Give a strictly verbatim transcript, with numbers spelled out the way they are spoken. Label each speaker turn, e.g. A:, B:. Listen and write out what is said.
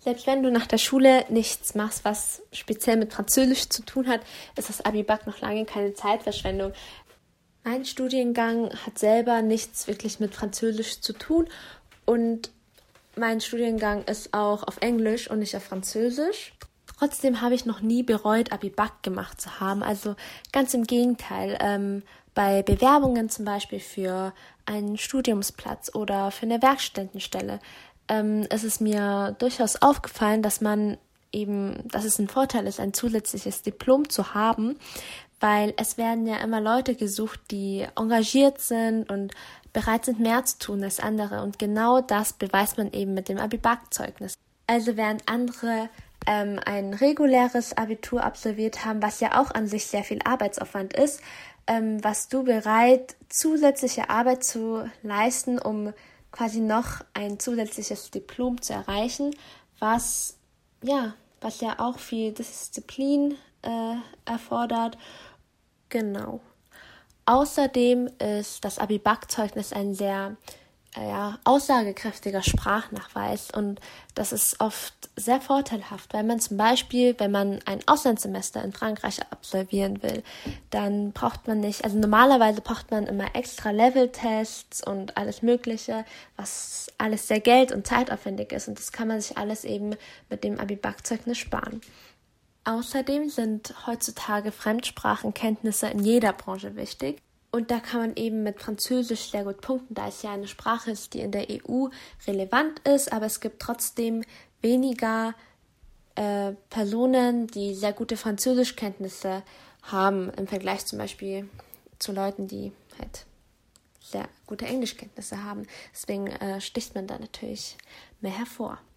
A: Selbst wenn du nach der Schule nichts machst, was speziell mit Französisch zu tun hat, ist das Abi-Bac noch lange keine Zeitverschwendung. Mein Studiengang hat selber nichts wirklich mit Französisch zu tun und mein Studiengang ist auch auf Englisch und nicht auf Französisch. Trotzdem habe ich noch nie bereut, Abi-Bac gemacht zu haben. Also ganz im Gegenteil. Ähm, bei Bewerbungen zum Beispiel für einen Studiumsplatz oder für eine Werkstudentenstelle ähm, ist es mir durchaus aufgefallen, dass man eben, dass es ein Vorteil ist, ein zusätzliches Diplom zu haben, weil es werden ja immer Leute gesucht, die engagiert sind und bereit sind, mehr zu tun als andere. Und genau das beweist man eben mit dem Abi-Bac-Zeugnis. Also während andere ähm, ein reguläres Abitur absolviert haben, was ja auch an sich sehr viel Arbeitsaufwand ist, ähm, warst du bereit, zusätzliche Arbeit zu leisten, um quasi noch ein zusätzliches Diplom zu erreichen, was ja, was ja auch viel Disziplin äh, erfordert. Genau. Außerdem ist das Abi-Bac-Zeugnis ein sehr äh, ja, aussagekräftiger Sprachnachweis und das ist oft sehr vorteilhaft, weil man zum Beispiel, wenn man ein Auslandssemester in Frankreich absolvieren will, dann braucht man nicht, also normalerweise braucht man immer extra Leveltests und alles Mögliche, was alles sehr geld- und zeitaufwendig ist und das kann man sich alles eben mit dem Abi-Bac-Zeugnis sparen. Außerdem sind heutzutage Fremdsprachenkenntnisse in jeder Branche wichtig. Und da kann man eben mit Französisch sehr gut punkten, da es ja eine Sprache ist, die in der E U relevant ist, aber es gibt trotzdem weniger äh, Personen, die sehr gute Französischkenntnisse haben, im Vergleich zum Beispiel zu Leuten, die halt sehr gute Englischkenntnisse haben. Deswegen äh, sticht man da natürlich mehr hervor.